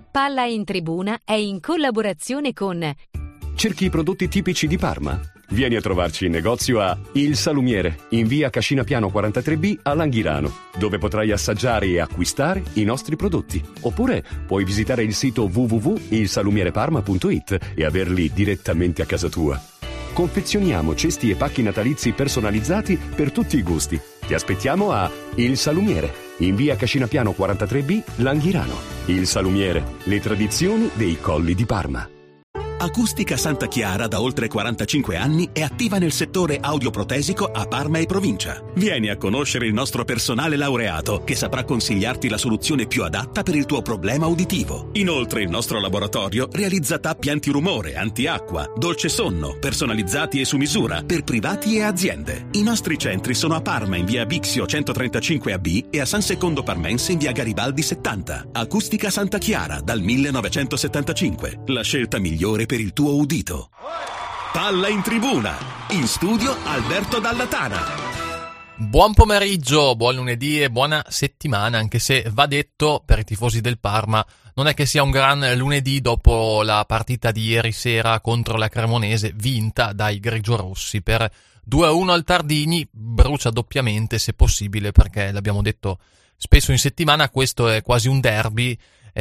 Palla in Tribuna è in collaborazione con... Cerchi i prodotti tipici di Parma? Vieni a trovarci in negozio a Il Salumiere, in via Cascina Piano 43B a Langhirano, dove potrai assaggiare e acquistare i nostri prodotti. Oppure puoi visitare il sito www.ilsalumiereparma.it e averli direttamente a casa tua. Confezioniamo cesti e pacchi natalizi personalizzati per tutti i gusti. Ti aspettiamo a Il Salumiere, in via Cascina Piano 43B, Langhirano. Il Salumiere, le tradizioni dei colli di Parma. Acustica Santa Chiara da oltre 45 anni è attiva nel settore audioprotesico a Parma e provincia. Vieni a conoscere il nostro personale laureato che saprà consigliarti la soluzione più adatta per il tuo problema uditivo. Inoltre il nostro laboratorio realizza tappi antirumore, antiacqua, dolce sonno, personalizzati e su misura per privati e aziende. I nostri centri sono a Parma in via Bixio 135AB e a San Secondo Parmense in via Garibaldi 70. Acustica Santa Chiara dal 1975. La scelta migliore per il tuo udito. Palla in Tribuna. In studio Alberto Dallatana. Buon pomeriggio, buon lunedì e buona settimana, anche se va detto per i tifosi del Parma non è che sia un gran lunedì dopo la partita di ieri sera contro la Cremonese vinta dai grigiorossi per 2-1 al Tardini. Brucia doppiamente se possibile, perché l'abbiamo detto spesso in settimana, questo è quasi un derby.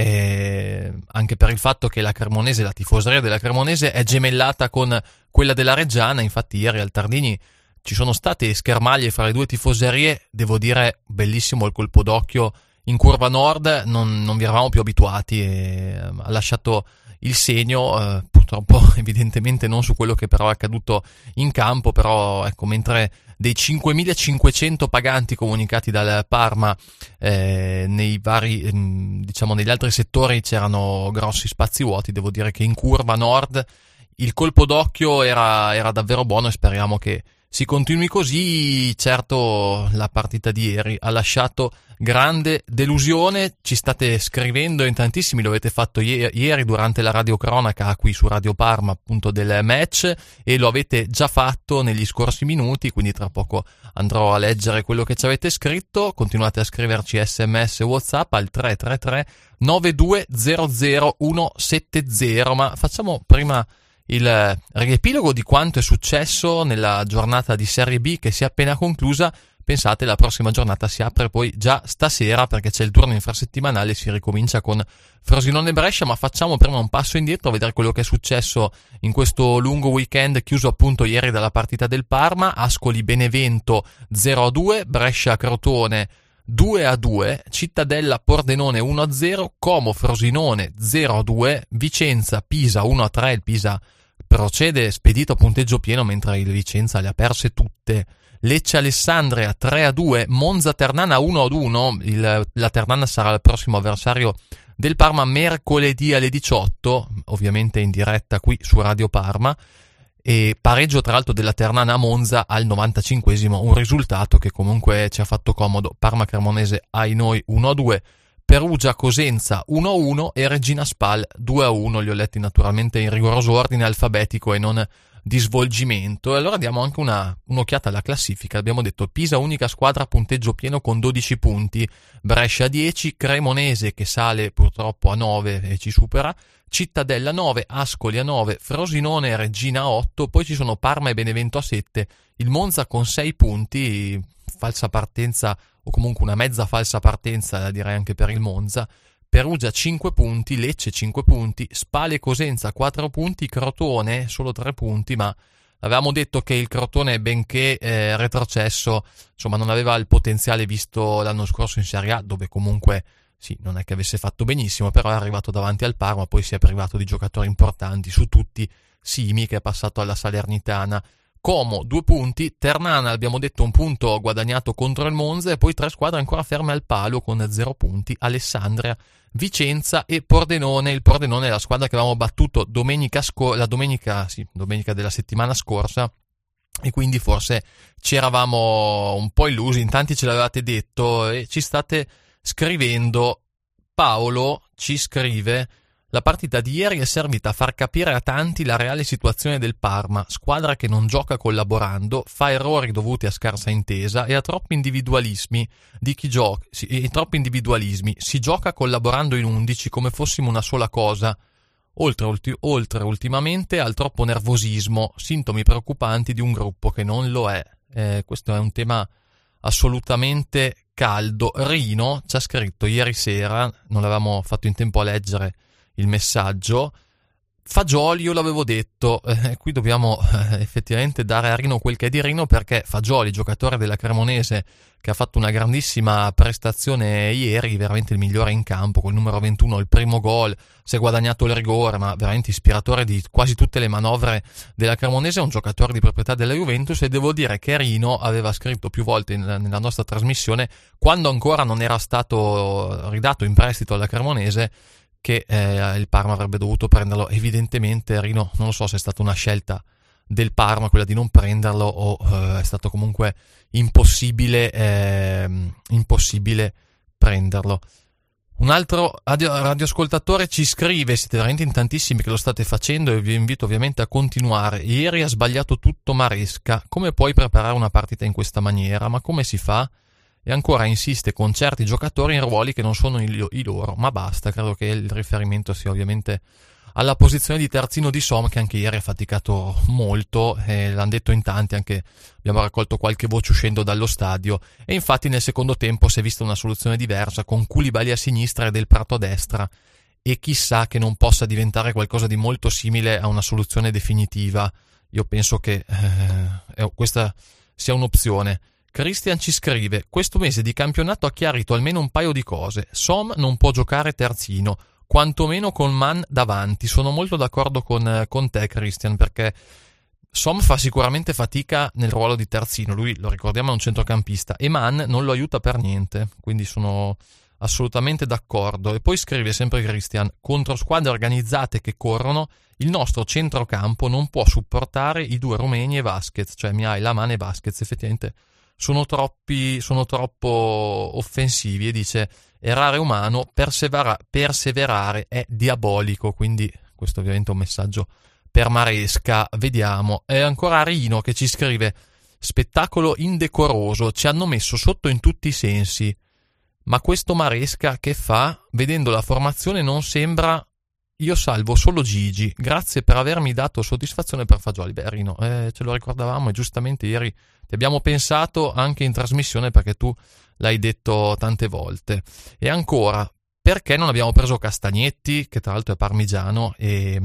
Anche per il fatto che la Cremonese, la tifoseria della Cremonese è gemellata con quella della Reggiana. Infatti ieri al Tardini ci sono state schermaglie fra le due tifoserie. Devo dire, bellissimo il colpo d'occhio in curva nord, non vi eravamo più abituati e ha lasciato il segno, purtroppo evidentemente non su quello che però è accaduto in campo. Però ecco, mentre dei 5.500 paganti comunicati dal Parma nei vari, diciamo negli altri settori c'erano grossi spazi vuoti, devo dire che in curva nord il colpo d'occhio era davvero buono e speriamo che si continui così. Certo, la partita di ieri ha lasciato grande delusione. Ci state scrivendo in tantissimi, lo avete fatto ieri durante la radiocronaca qui su Radio Parma, appunto, del match, e lo avete già fatto negli scorsi minuti, quindi tra poco andrò a leggere quello che ci avete scritto. Continuate a scriverci SMS e WhatsApp al 333 9200 170, ma facciamo prima il riepilogo di quanto è successo nella giornata di Serie B che si è appena conclusa. Pensate, la prossima giornata si apre poi già stasera, perché c'è il turno infrasettimanale, si ricomincia con Frosinone-Brescia, ma facciamo prima un passo indietro a vedere quello che è successo in questo lungo weekend chiuso appunto ieri dalla partita del Parma. Ascoli-Benevento 0-2, Brescia-Crotone 2-2, Cittadella-Pordenone 1-0, Como-Frosinone 0-2, Vicenza-Pisa 1-3, il Pisa procede spedito a punteggio pieno mentre il Vicenza le ha perse tutte. Lecce-Alessandria 3-2, Monza-Ternana 1-1, la Ternana sarà il prossimo avversario del Parma mercoledì alle 18, ovviamente in diretta qui su Radio Parma. E pareggio tra l'altro della Ternana a Monza al 95esimo, un risultato che comunque ci ha fatto comodo. Parma-Cremonese ai noi 1-2, Perugia-Cosenza 1-1 e Regina Spal 2-1. Li ho letti naturalmente in rigoroso ordine alfabetico e non di svolgimento. E allora diamo anche un'occhiata alla classifica. Abbiamo detto Pisa unica squadra a punteggio pieno con 12 punti, Brescia 10, Cremonese che sale purtroppo a 9 e ci supera, Cittadella 9, Ascoli a 9, Frosinone e Regina a 8, poi ci sono Parma e Benevento a 7, il Monza con 6 punti, falsa partenza o comunque una mezza falsa partenza direi anche per il Monza, Perugia 5 punti, Lecce 5 punti, Spal e Cosenza 4 punti, Crotone solo 3 punti, ma avevamo detto che il Crotone, benché retrocesso, insomma non aveva il potenziale visto l'anno scorso in Serie A, dove comunque sì, non è che avesse fatto benissimo, però è arrivato davanti al Parma, poi si è privato di giocatori importanti, su tutti Simi che è passato alla Salernitana. Como 2 punti, Ternana abbiamo detto un punto guadagnato contro il Monza e poi 3 squadre ancora ferme al palo con 0 punti, Alessandria, Vicenza e Pordenone. Il Pordenone è la squadra che avevamo battuto domenica della settimana scorsa e quindi forse ci eravamo un po' illusi, in tanti ce l'avevate detto e ci state scrivendo. Paolo ci scrive: La partita di ieri è servita a far capire a tanti la reale situazione del Parma, squadra che non gioca collaborando, fa errori dovuti a scarsa intesa e a troppi individualismi di chi gioca, si gioca collaborando in 11 come fossimo una sola cosa. Oltre ultimamente al troppo nervosismo, sintomi preoccupanti di un gruppo che non lo è. Questo è un tema assolutamente caldo. Rino ci ha scritto ieri sera, non l'avevamo fatto in tempo a leggere il messaggio. Fagioli, io l'avevo detto, qui dobbiamo effettivamente dare a Rino quel che è di Rino, perché Fagioli, giocatore della Cremonese che ha fatto una grandissima prestazione ieri, veramente il migliore in campo col numero 21, il primo gol, si è guadagnato il rigore, ma veramente ispiratore di quasi tutte le manovre della Cremonese, è un giocatore di proprietà della Juventus. E devo dire che Rino aveva scritto più volte nella nostra trasmissione, quando ancora non era stato ridato in prestito alla Cremonese, che il Parma avrebbe dovuto prenderlo. Evidentemente Rino, non lo so se è stata una scelta del Parma quella di non prenderlo o è stato comunque impossibile prenderlo. Un altro radioascoltatore ci scrive: siete veramente in tantissimi che lo state facendo e vi invito ovviamente a continuare. Ieri ha sbagliato tutto Maresca, come puoi preparare una partita in questa maniera? Ma come si fa? E ancora insiste con certi giocatori in ruoli che non sono i loro, ma basta. Credo che il riferimento sia ovviamente alla posizione di terzino di Som, che anche ieri ha faticato molto, l'hanno detto in tanti, anche abbiamo raccolto qualche voce uscendo dallo stadio, e infatti nel secondo tempo si è vista una soluzione diversa con Koulibaly a sinistra e Del Prato a destra, e chissà che non possa diventare qualcosa di molto simile a una soluzione definitiva. Io penso che questa sia un'opzione. Christian ci scrive: questo mese di campionato ha chiarito almeno un paio di cose. Som non può giocare terzino, quantomeno con Man davanti. Sono molto d'accordo con te, Christian, perché Som fa sicuramente fatica nel ruolo di terzino, lui, lo ricordiamo, è un centrocampista, e Man non lo aiuta per niente, quindi sono assolutamente d'accordo. E poi scrive sempre Christian: contro squadre organizzate che corrono, il nostro centrocampo non può supportare i due rumeni e Vasquez, cioè Mihaila, Man e Vasquez. Effettivamente sono troppo offensivi, e dice: errare è umano, perseverare è diabolico. Quindi questo ovviamente è un messaggio per Maresca. Vediamo. E ancora Rino che ci scrive: spettacolo indecoroso, ci hanno messo sotto in tutti i sensi, ma questo Maresca che fa? Vedendo la formazione non sembra. Io salvo solo Gigi, grazie per avermi dato soddisfazione per Fagioli. Beh, Rino, ce lo ricordavamo, e giustamente ieri ti abbiamo pensato anche in trasmissione, perché tu l'hai detto tante volte. E ancora, perché non abbiamo preso Castagnetti, che tra l'altro è parmigiano e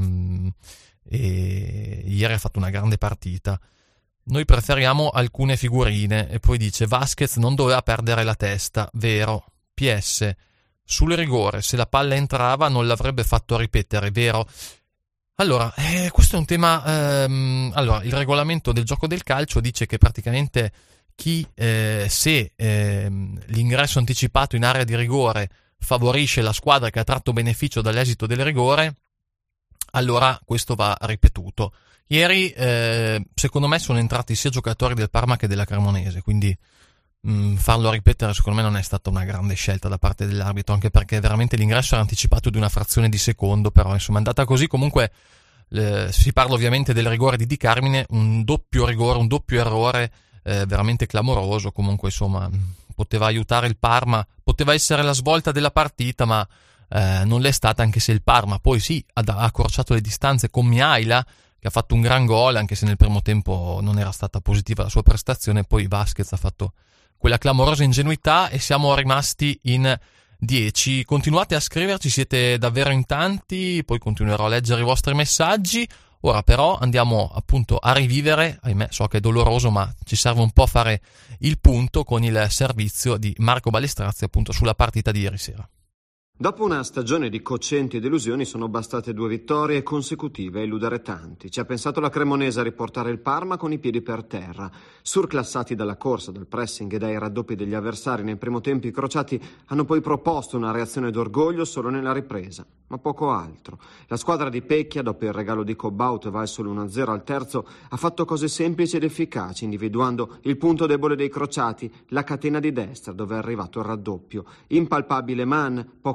ieri ha fatto una grande partita? Noi preferiamo alcune figurine. E poi dice: Vasquez non doveva perdere la testa, vero? PS, sul rigore, se la palla entrava non l'avrebbe fatto ripetere, vero? Allora, questo è un tema. Allora, il regolamento del gioco del calcio dice che praticamente se l'ingresso anticipato in area di rigore favorisce la squadra che ha tratto beneficio dall'esito del rigore, allora questo va ripetuto. Ieri, secondo me, sono entrati sia giocatori del Parma che della Cremonese, quindi farlo ripetere secondo me non è stata una grande scelta da parte dell'arbitro, anche perché veramente l'ingresso era anticipato di una frazione di secondo. Però insomma è andata così. Comunque si parla ovviamente del rigore di Di Carmine, un doppio rigore, un doppio errore veramente clamoroso. Comunque insomma poteva aiutare il Parma, poteva essere la svolta della partita, ma non l'è stata, anche se il Parma poi sì ha accorciato le distanze con Mihaila, che ha fatto un gran gol, anche se nel primo tempo non era stata positiva la sua prestazione. Poi Vasquez ha fatto quella clamorosa ingenuità e siamo rimasti in 10. Continuate a scriverci, siete davvero in tanti, poi continuerò a leggere i vostri messaggi. Ora però andiamo appunto a rivivere, ahimè so che è doloroso, ma ci serve un po' a fare il punto con il servizio di Marco Balestrazzi appunto sulla partita di ieri sera. Dopo una stagione di cocenti delusioni sono bastate 2 vittorie consecutive a illudere tanti. Ci ha pensato la Cremonese a riportare il Parma con i piedi per terra. Surclassati dalla corsa, dal pressing e dai raddoppi degli avversari nei primi tempi, i crociati hanno poi proposto una reazione d'orgoglio solo nella ripresa, ma poco altro. La squadra di Pecchia, dopo il regalo di Cobbaut e vai solo 1-0 al terzo, ha fatto cose semplici ed efficaci, individuando il punto debole dei crociati, la catena di destra, dove è arrivato il raddoppio. Impalpabile Man, poco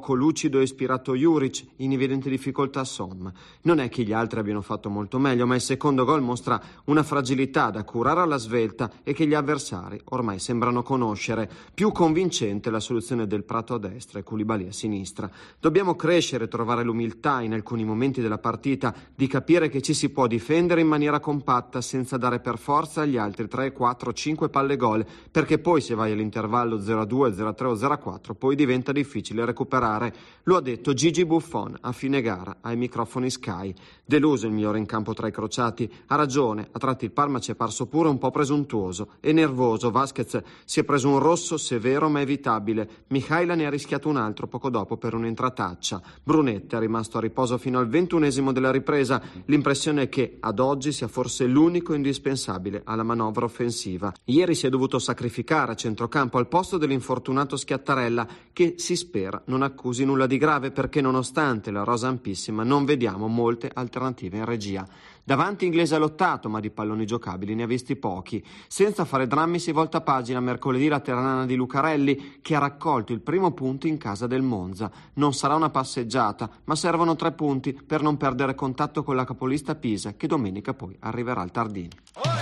attacco lucido e ispirato Juric, in evidente difficoltà Som. Non è che gli altri abbiano fatto molto meglio, ma il secondo gol mostra una fragilità da curare alla svelta e che gli avversari ormai sembrano conoscere. Più convincente la soluzione del Prato a destra e Koulibaly a sinistra. Dobbiamo crescere, trovare l'umiltà in alcuni momenti della partita di capire che ci si può difendere in maniera compatta senza dare per forza agli altri 3, 4, 5 palle gol, perché poi se vai all'intervallo 0-2, 0-3 o 0-4 poi diventa difficile recuperare. Lo ha detto Gigi Buffon a fine gara ai microfoni Sky. Deluso il migliore in campo tra i crociati. Ha ragione, a tratti il Parma ci è parso pure un po' presuntuoso e nervoso. Vasquez si è preso un rosso severo ma evitabile. Mihaila ne ha rischiato un altro poco dopo per un'intrataccia. Brunetti è rimasto a riposo fino al 21esimo della ripresa. L'impressione è che ad oggi sia forse l'unico indispensabile alla manovra offensiva. Ieri si è dovuto sacrificare a centrocampo al posto dell'infortunato Schiattarella, che si spera non accusi nulla di grave, perché nonostante la rosa ampissima non vediamo molte alternative in regia. Davanti Inglese ha lottato, ma di palloni giocabili ne ha visti pochi. Senza fare drammi si volta pagina mercoledì la Ternana di Lucarelli, che ha raccolto il primo punto in casa del Monza. Non sarà una passeggiata, ma servono 3 punti per non perdere contatto con la capolista Pisa, che domenica poi arriverà al Tardini.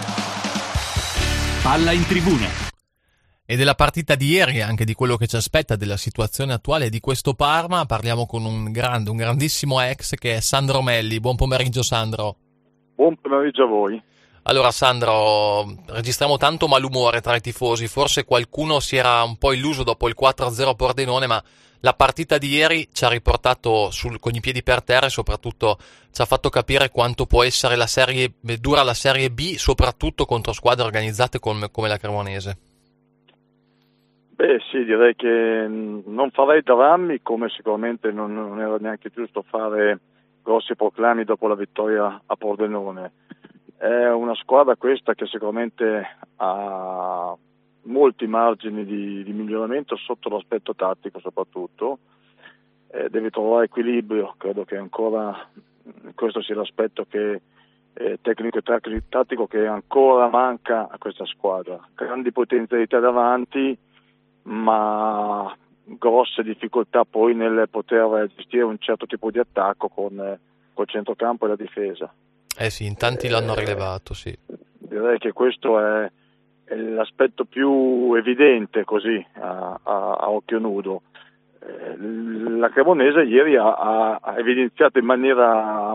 Palla in tribuna. E della partita di ieri, anche di quello che ci aspetta, della situazione attuale di questo Parma, parliamo con un grandissimo ex che è Sandro Melli. Buon pomeriggio Sandro. Buon pomeriggio a voi. Allora Sandro, registriamo tanto malumore tra i tifosi, forse qualcuno si era un po' illuso dopo il 4-0 Pordenone, ma la partita di ieri ci ha riportato con i piedi per terra e soprattutto ci ha fatto capire quanto può essere dura la Serie B, soprattutto contro squadre organizzate come la Cremonese. Beh sì, direi che non farei drammi, come sicuramente non era neanche giusto fare grossi proclami dopo la vittoria a Pordenone. È una squadra questa che sicuramente ha molti margini di miglioramento sotto l'aspetto tattico soprattutto, deve trovare equilibrio. Credo che ancora questo sia l'aspetto che tecnico e tattico che ancora manca a questa squadra. Grandi potenzialità davanti, ma grosse difficoltà poi nel poter gestire un certo tipo di attacco col centrocampo e la difesa. Sì, in tanti l'hanno rilevato, sì. Direi che questo è l'aspetto più evidente così a occhio nudo. La Cremonese ieri ha evidenziato in maniera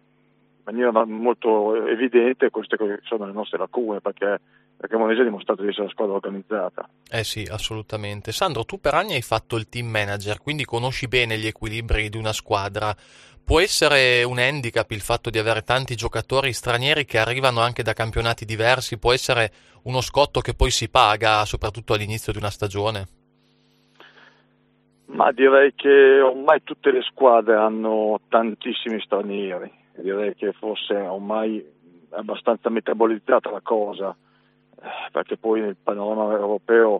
molto evidente queste che sono le nostre lacune, perché la Cremonese ha dimostrato di essere una squadra organizzata. Sì, assolutamente. Sandro, tu per anni hai fatto il team manager, quindi conosci bene gli equilibri di una squadra. Può essere un handicap il fatto di avere tanti giocatori stranieri che arrivano anche da campionati diversi? Può essere uno scotto che poi si paga, soprattutto all'inizio di una stagione? Ma direi che ormai tutte le squadre hanno tantissimi stranieri. Direi che forse ormai è abbastanza metabolizzata la cosa, perché poi nel panorama europeo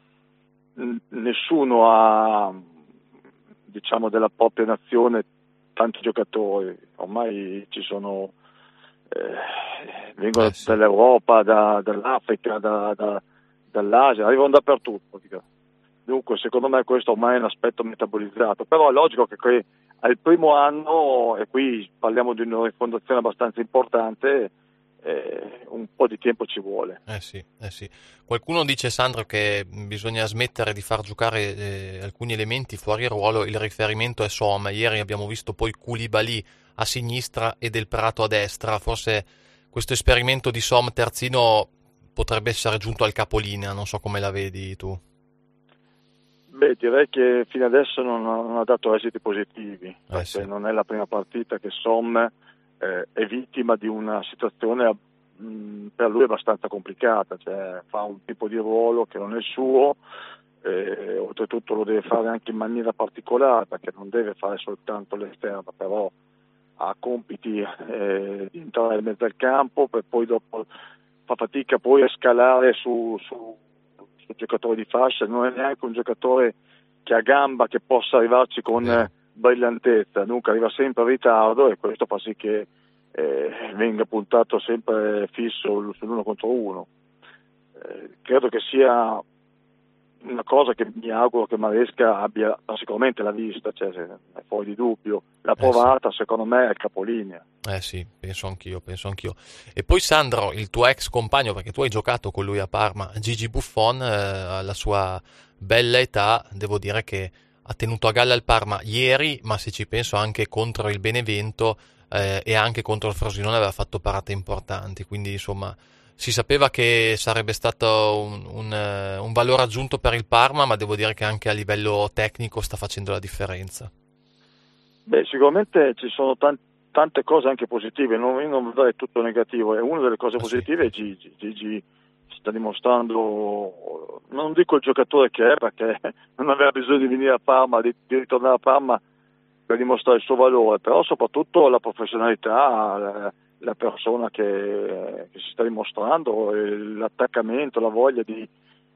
nessuno ha, diciamo, della propria nazione tanti giocatori. Ormai ci sono vengono dall'Europa, dall'Africa, dall'Asia, arrivano dappertutto. Dunque secondo me questo ormai è un aspetto metabolizzato, però è logico che al primo anno, e qui parliamo di una rifondazione abbastanza importante, un po' di tempo ci vuole. Sì. Qualcuno dice, Sandro, che bisogna smettere di far giocare alcuni elementi fuori ruolo. Il riferimento è Som. Ieri abbiamo visto poi Koulibaly a sinistra e Del Prato a destra. Forse questo esperimento di Som terzino potrebbe essere giunto al capolinea, non so come la vedi tu. Beh, direi che fino adesso non ha dato esiti positivi, perché sì. Non è la prima partita che Som è vittima di una situazione per lui abbastanza complicata, cioè fa un tipo di ruolo che non è il suo, oltretutto lo deve fare anche in maniera particolare, perché non deve fare soltanto l'esterno, però ha compiti di entrare in mezzo al campo, per poi dopo fa fatica poi a scalare su giocatore di fascia. Non è neanche un giocatore che ha gamba, che possa arrivarci con brillantezza, dunque arriva sempre in ritardo, e questo fa sì che venga puntato sempre fisso sull'uno contro uno. Credo che sia una cosa che mi auguro che Maresca abbia, sicuramente l'ha vista, cioè, è fuori di dubbio, l'ha provata, secondo me è il capolinea. Sì, penso anch'io. E poi Sandro, il tuo ex compagno, perché tu hai giocato con lui a Parma, Gigi Buffon, alla sua bella età, devo dire che ha tenuto a galla il Parma ieri, ma se ci penso anche contro il Benevento e anche contro il Frosinone aveva fatto parate importanti, quindi insomma si sapeva che sarebbe stato un valore aggiunto per il Parma, ma devo dire che anche a livello tecnico sta facendo la differenza. Beh, sicuramente ci sono tante cose anche positive, io non vedrei tutto negativo, e una delle cose positive è Gigi. Gigi sta dimostrando, non dico il giocatore che è, perché non aveva bisogno di venire a Parma, di ritornare a Parma per dimostrare il suo valore, però soprattutto la professionalità, la persona che si sta dimostrando, l'attaccamento, la voglia di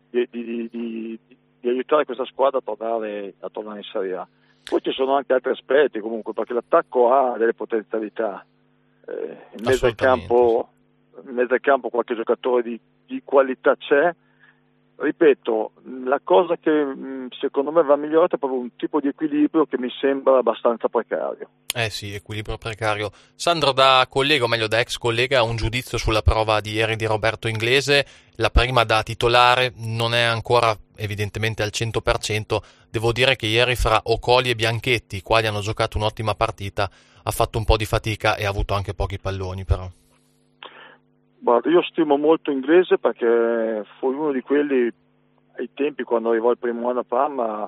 aiutare questa squadra a tornare in Serie A. Poi ci sono anche altri aspetti comunque, perché l'attacco ha delle potenzialità, in mezzo al campo qualche giocatore di qualità c'è. Ripeto, la cosa che secondo me va migliorata è proprio un tipo di equilibrio che mi sembra abbastanza precario. Sì, equilibrio precario. Sandro, da collega, o meglio da ex collega, un giudizio sulla prova di ieri di Roberto Inglese. La prima da titolare non è ancora evidentemente al 100%. Devo dire che ieri fra Ocoli e Bianchetti, i quali hanno giocato un'ottima partita, ha fatto un po' di fatica e ha avuto anche pochi palloni però. Guarda, io stimo molto Inglese perché fu uno di quelli ai tempi quando arrivò il primo anno a Parma,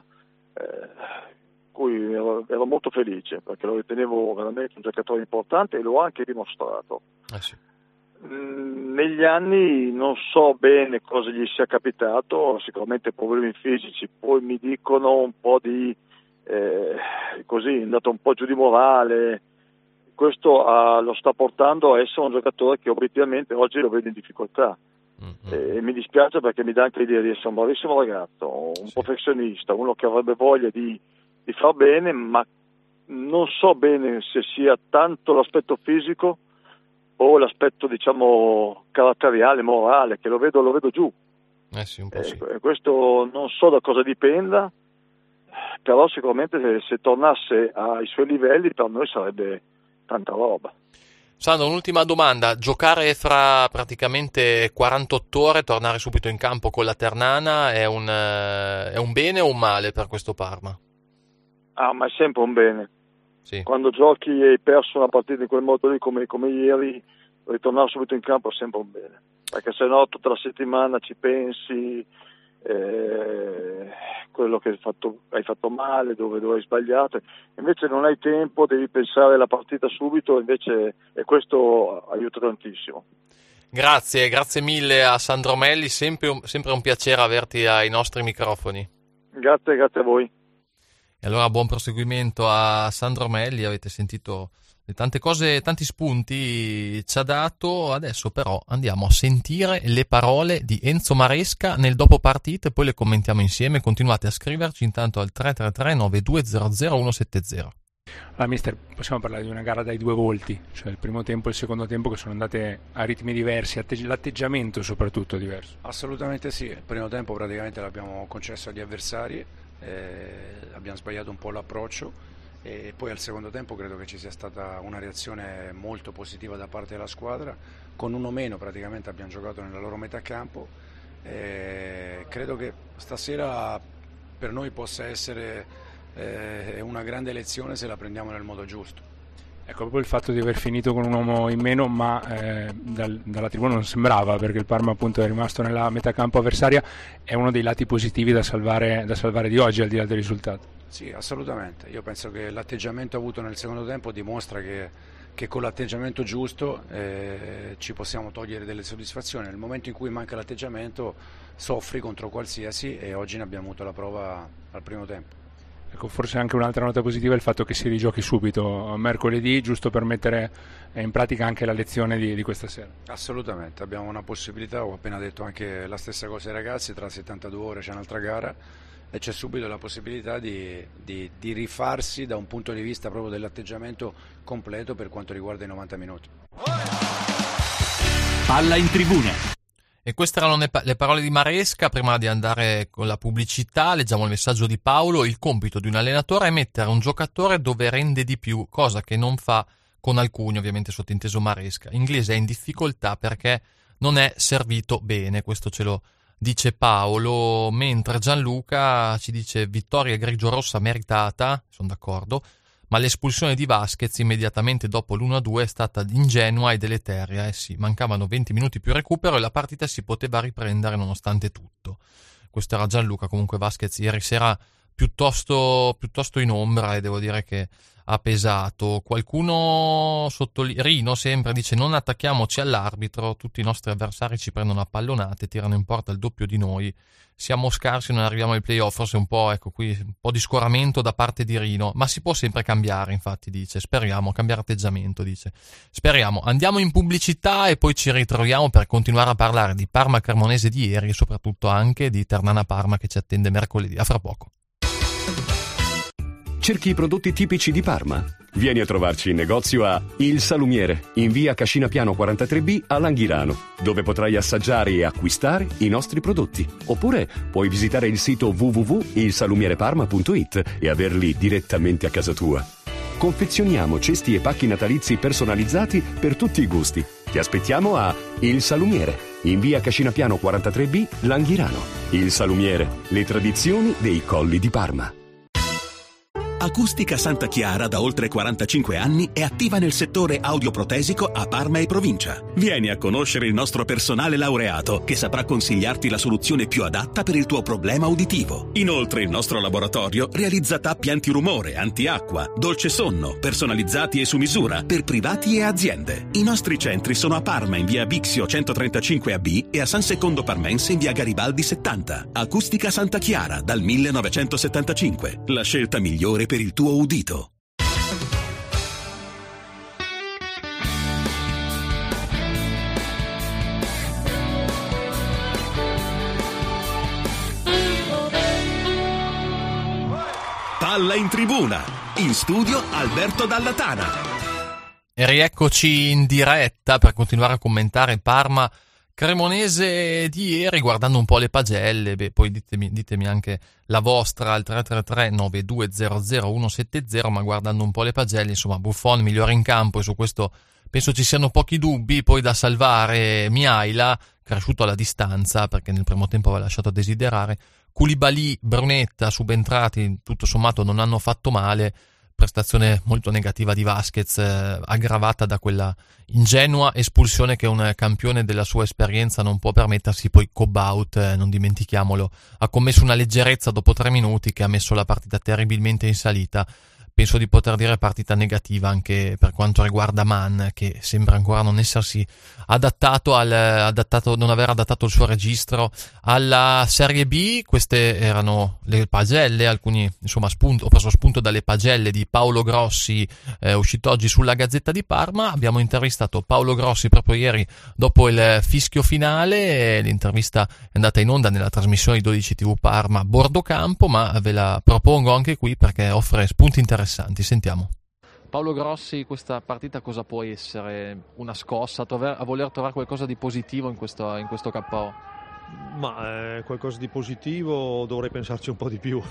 cui ero molto felice perché lo ritenevo veramente un giocatore importante e lo ha anche dimostrato. Sì. Negli anni non so bene cosa gli sia capitato, sicuramente problemi fisici, poi mi dicono un po' così, è andato un po' giù di morale. Questo lo sta portando a essere un giocatore che obiettivamente oggi lo vede in difficoltà. E mi dispiace perché mi dà anche l'idea di essere un bravissimo ragazzo, un professionista, uno che avrebbe voglia di far bene, ma non so bene se sia tanto l'aspetto fisico o l'aspetto, diciamo, caratteriale, morale, che lo vedo giù. Sì, un po' sì. Questo non so da cosa dipenda, però sicuramente se tornasse ai suoi livelli per noi sarebbe tanta roba. Sandro, un'ultima domanda: giocare fra praticamente 48 ore, tornare subito in campo con la Ternana è un bene o un male per questo Parma? Ma è sempre un bene. Sì. Quando giochi e hai perso una partita in quel modo lì come ieri, ritornare subito in campo è sempre un bene, perché se no tutta la settimana ci pensi, quello che hai fatto male, dove hai sbagliato, invece non hai tempo, devi pensare alla partita subito, invece, e questo aiuta tantissimo. Grazie mille a Sandro Melli, sempre un piacere averti ai nostri microfoni. Grazie a voi. E allora buon proseguimento a Sandro Melli, avete sentito le tante cose, tanti spunti ci ha dato. Adesso però andiamo a sentire le parole di Enzo Maresca nel dopo partita e poi le commentiamo insieme. Continuate a scriverci intanto al 333 9200 170. Allora mister, possiamo parlare di una gara dai due volti, cioè il primo tempo e il secondo tempo che sono andate a ritmi diversi, l'atteggiamento soprattutto diverso. Assolutamente sì, il primo tempo praticamente l'abbiamo concesso agli avversari, abbiamo sbagliato un po' l'approccio e poi al secondo tempo credo che ci sia stata una reazione molto positiva da parte della squadra, con uno meno praticamente abbiamo giocato nella loro metà campo, credo che stasera per noi possa essere una grande lezione se la prendiamo nel modo giusto. Ecco, proprio il fatto di aver finito con un uomo in meno, ma dalla tribuna non sembrava, perché il Parma appunto è rimasto nella metà campo avversaria, è uno dei lati positivi da salvare di oggi, al di là del risultato. Sì, assolutamente. Io penso che l'atteggiamento avuto nel secondo tempo dimostra che con l'atteggiamento giusto ci possiamo togliere delle soddisfazioni. Nel momento in cui manca l'atteggiamento soffri contro qualsiasi, e oggi ne abbiamo avuto la prova al primo tempo. Ecco, forse anche un'altra nota positiva è il fatto che si rigiochi subito mercoledì, giusto per mettere in pratica anche la lezione di questa sera. Assolutamente, abbiamo una possibilità, ho appena detto anche la stessa cosa ai ragazzi, tra 72 ore c'è un'altra gara e c'è subito la possibilità di rifarsi da un punto di vista proprio dell'atteggiamento completo per quanto riguarda i 90 minuti. Palla in tribuna. E queste erano le parole di Maresca. Prima di andare con la pubblicità, leggiamo il messaggio di Paolo. Il compito di un allenatore è mettere un giocatore dove rende di più, cosa che non fa con alcuni, ovviamente sottinteso Maresca. Inglese è in difficoltà perché non è servito bene, questo ce lo dice Paolo, mentre Gianluca ci dice vittoria grigio-rossa meritata, sono d'accordo, ma l'espulsione di Vasquez immediatamente dopo l'1-2 è stata ingenua e deleteria. Sì, mancavano 20 minuti più recupero e la partita si poteva riprendere nonostante tutto. Questo era Gianluca. Comunque Vasquez ieri sera piuttosto in ombra, e devo dire che ha pesato. Qualcuno Rino sempre dice: non attacchiamoci all'arbitro, tutti i nostri avversari ci prendono a pallonate, tirano in porta il doppio di noi, siamo scarsi, non arriviamo ai playoff. Forse un po', ecco qui, un po' di scoramento da parte di Rino, ma si può sempre cambiare, infatti dice, speriamo, cambiare atteggiamento, dice, speriamo. Andiamo in pubblicità e poi ci ritroviamo per continuare a parlare di Parma Cremonese di ieri e soprattutto anche di Ternana Parma che ci attende mercoledì. A fra poco. Cerchi i prodotti tipici di Parma? Vieni a trovarci in negozio a Il Salumiere, in via Cascina Piano 43B a Langhirano, dove potrai assaggiare e acquistare i nostri prodotti. Oppure puoi visitare il sito www.ilsalumiereparma.it e averli direttamente a casa tua. Confezioniamo cesti e pacchi natalizi personalizzati per tutti i gusti. Ti aspettiamo a Il Salumiere, in via Cascina Piano 43B, Langhirano. Il Salumiere, le tradizioni dei colli di Parma. Acustica Santa Chiara da oltre 45 anni è attiva nel settore audioprotesico a Parma e provincia. Vieni a conoscere il nostro personale laureato che saprà consigliarti la soluzione più adatta per il tuo problema uditivo. Inoltre il nostro laboratorio realizza tappi antirumore, antiacqua, dolce sonno, personalizzati e su misura per privati e aziende. I nostri centri sono a Parma in via Bixio 135AB e a San Secondo Parmense in via Garibaldi 70. Acustica Santa Chiara dal 1975. La scelta migliore per il tuo udito. Palla in tribuna. In studio Alberto Dallatana. E rieccoci in diretta per continuare a commentare Parma Cremonese di ieri, guardando un po' le pagelle. Poi ditemi anche la vostra al 333 9200 170, ma guardando un po' le pagelle, insomma, Buffon migliore in campo e su questo penso ci siano pochi dubbi. Poi da salvare Mihaila, cresciuto alla distanza perché nel primo tempo aveva lasciato a desiderare. Koulibaly, Brunetta subentrati, tutto sommato non hanno fatto male. Prestazione molto negativa di Vasquez, aggravata da quella ingenua espulsione che un campione della sua esperienza non può permettersi. Poi Cobaut, non dimentichiamolo, ha commesso una leggerezza dopo 3 minuti che ha messo la partita terribilmente in salita. Penso di poter dire partita negativa anche per quanto riguarda Mann, che sembra ancora non essersi non aver adattato il suo registro alla Serie B. Queste erano le pagelle, alcuni insomma ho preso spunto dalle pagelle di Paolo Grossi, uscito oggi sulla Gazzetta di Parma. Abbiamo intervistato Paolo Grossi proprio ieri dopo il fischio finale. L'intervista è andata in onda nella trasmissione di 12 TV Parma Bordo Campo, ma ve la propongo anche qui perché offre spunti interessanti. Sentiamo. Paolo Grossi, questa partita cosa può essere? Una scossa a voler trovare qualcosa di positivo in questo KO? Ma qualcosa di positivo dovrei pensarci un po' di più.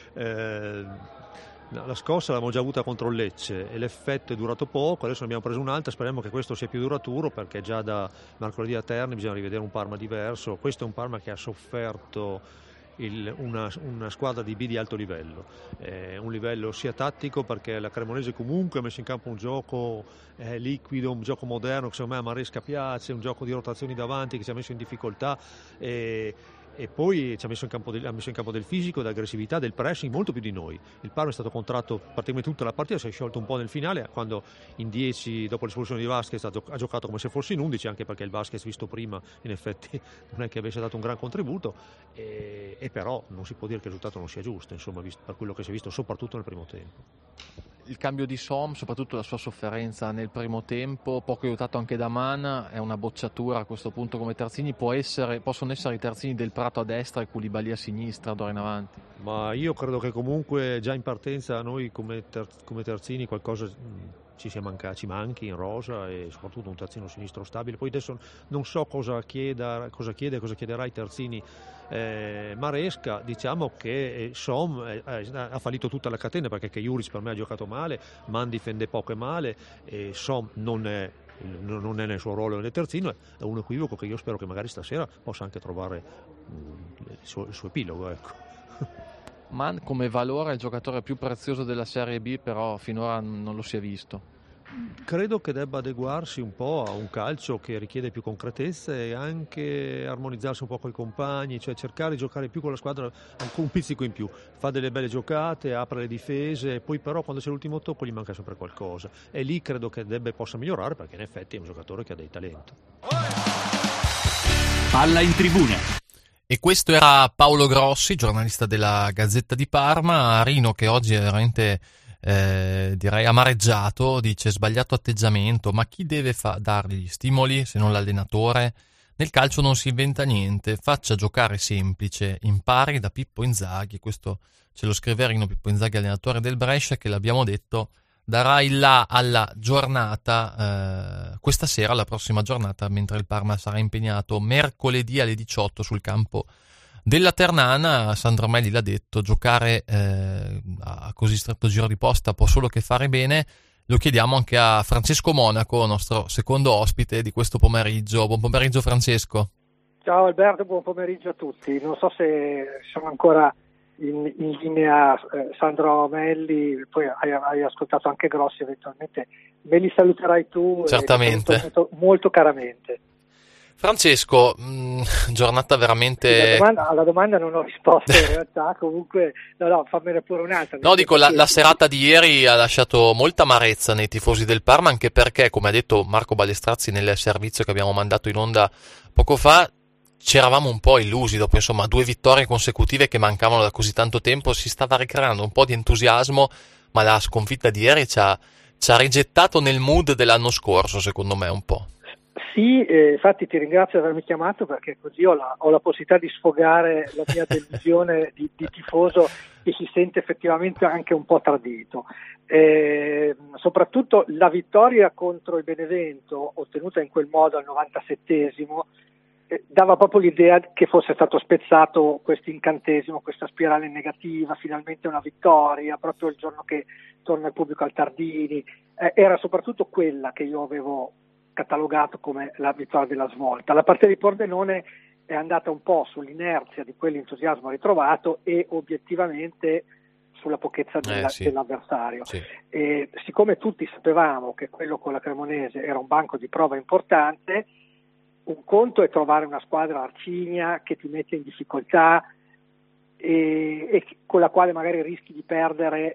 La scossa l'abbiamo già avuta contro il Lecce e l'effetto è durato poco. Adesso ne abbiamo preso un'altra, speriamo che questo sia più duraturo, perché già da mercoledì a Terni bisogna rivedere un Parma diverso. Questo è un Parma che ha sofferto una squadra di B di alto livello, un livello sia tattico, perché la Cremonese comunque ha messo in campo un gioco liquido, un gioco moderno che secondo me a Maresca piace, un gioco di rotazioni davanti che ci ha messo in difficoltà, e poi ci ha messo in campo del fisico, dell'aggressività, del pressing molto più di noi. Il Parma è stato contratto praticamente tutta la partita, si è sciolto un po' nel finale quando in 10 dopo l'espulsione di Vasquez ha giocato come se fosse in 11, anche perché il Vasquez visto prima in effetti non è che avesse dato un gran contributo, e però non si può dire che il risultato non sia giusto, insomma, per quello che si è visto soprattutto nel primo tempo. Il cambio di Som, soprattutto la sua sofferenza nel primo tempo, poco aiutato anche da Man, è una bocciatura a questo punto come terzini. Possono essere i terzini del Prato a destra e Koulibaly a sinistra d'ora in avanti? Ma io credo che comunque già in partenza noi come terzini qualcosa ci manchi in rosa e soprattutto un terzino sinistro stabile. Poi adesso non so cosa chiederà ai terzini Maresca. Diciamo che Som ha fallito tutta la catena, perché Juric per me ha giocato male, Man difende poco e male, e Som non è nel suo ruolo nel terzino. È un equivoco che io spero che magari stasera possa anche trovare il suo epilogo, ecco. Man come valore è il giocatore più prezioso della Serie B, però finora non lo si è visto. Credo che debba adeguarsi un po' a un calcio che richiede più concretezza e anche armonizzarsi un po' con i compagni, cioè cercare di giocare più con la squadra, con un pizzico in più. Fa delle belle giocate, apre le difese, poi però quando c'è l'ultimo tocco gli manca sempre qualcosa. E lì credo che possa migliorare, perché in effetti è un giocatore che ha dei talenti. Palla in tribuna. E questo era Paolo Grossi, giornalista della Gazzetta di Parma. Rino, che oggi è veramente direi amareggiato, dice: sbagliato atteggiamento, ma chi deve dargli gli stimoli se non l'allenatore? Nel calcio non si inventa niente, faccia giocare semplice, impari da Pippo Inzaghi. Questo ce lo scrive Rino Pippo Inzaghi, allenatore del Brescia, che l'abbiamo detto darà il là alla giornata questa sera, la prossima giornata, mentre il Parma sarà impegnato mercoledì alle 18 sul campo della Ternana. Sandro Melli l'ha detto, giocare a così stretto giro di posta può solo che fare bene. Lo chiediamo anche a Francesco Monaco, nostro secondo ospite di questo pomeriggio. Buon pomeriggio Francesco. Ciao Alberto, buon pomeriggio a tutti. Non so se sono ancora in linea Sandro Melli, poi hai ascoltato anche Grossi, eventualmente me li saluterai tu. Certamente. Molto, molto caramente. Francesco, giornata veramente... Alla domanda non ho risposto in realtà, comunque no, fammene pure un'altra. No, dico, la serata di ieri ha lasciato molta amarezza nei tifosi del Parma, anche perché, come ha detto Marco Balestrazzi nel servizio che abbiamo mandato in onda poco fa, ci eravamo un po' illusi dopo, insomma, 2 vittorie consecutive che mancavano da così tanto tempo, si stava ricreando un po' di entusiasmo, ma la sconfitta di ieri ci ha rigettato nel mood dell'anno scorso, secondo me, un po'. Sì, infatti ti ringrazio di avermi chiamato, perché così ho la possibilità di sfogare la mia delusione di tifoso che si sente effettivamente anche un po' tradito. Soprattutto la vittoria contro il Benevento, ottenuta in quel modo al 97esimo, dava proprio l'idea che fosse stato spezzato questo incantesimo, questa spirale negativa, finalmente una vittoria, proprio il giorno che torna il pubblico al Tardini. Era soprattutto quella che io avevo catalogato come la vittoria della svolta. La partita di Pordenone è andata un po' sull'inerzia di quell'entusiasmo ritrovato e obiettivamente sulla pochezza dell'avversario. Sì. E siccome tutti sapevamo che quello con la Cremonese era un banco di prova importante, un conto è trovare una squadra arcigna che ti mette in difficoltà e con la quale magari rischi di perdere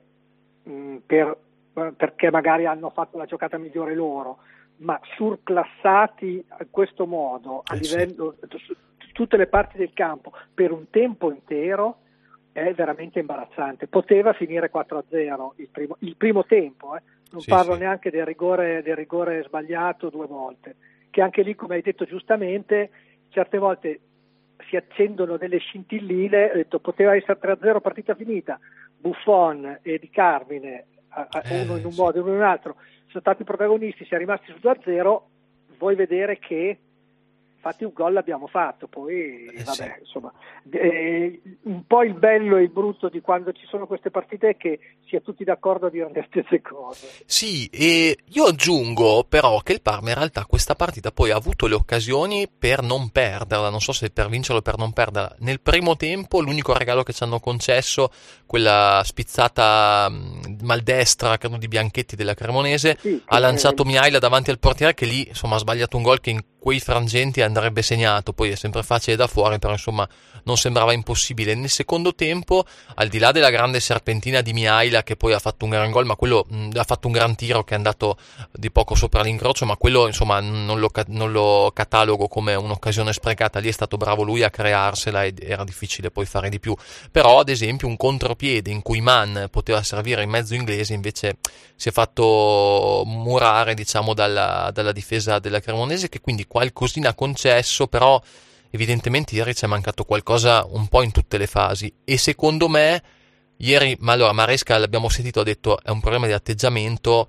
perché magari hanno fatto la giocata migliore loro, ma surclassati a questo modo a livello su tutte le parti del campo per un tempo intero è veramente imbarazzante. Poteva finire 4-0 il primo tempo, non parlo neanche del rigore sbagliato 2 volte, che anche lì, come hai detto giustamente, certe volte si accendono delle scintilline. Ho detto poteva essere 3-0, partita finita. Buffon e Di Carmine, uno in un modo e uno in un altro, sono stati protagonisti, si è rimasti su 2-0, vuoi vedere che infatti un gol l'abbiamo fatto, poi vabbè, insomma, un po' il bello e il brutto di quando ci sono queste partite è che sia tutti d'accordo a dire le stesse cose. Sì, e io aggiungo però che il Parma in realtà questa partita poi ha avuto le occasioni per non perderla, non so se per vincerla o per non perderla. Nel primo tempo l'unico regalo che ci hanno concesso, quella spizzata maldestra, credo di Bianchetti della Cremonese, ha lanciato Mihaila davanti al portiere, che lì insomma ha sbagliato un gol che in quei frangenti andrebbe segnato, poi è sempre facile da fuori, però insomma non sembrava impossibile. Nel secondo tempo, al di là della grande serpentina di Mihaila, che poi ha fatto un gran gol, ma quello ha fatto un gran tiro che è andato di poco sopra l'incrocio, ma quello insomma non lo catalogo come un'occasione sprecata, lì è stato bravo lui a crearsela ed era difficile poi fare di più. Però ad esempio un contropiede in cui Man poteva servire in mezzo inglese invece si è fatto murare, diciamo, dalla difesa della Cremonese, che quindi qualcosina ha concesso, però evidentemente ieri ci è mancato qualcosa un po' in tutte le fasi. E secondo me ieri, ma allora Maresca l'abbiamo sentito, ha detto è un problema di atteggiamento,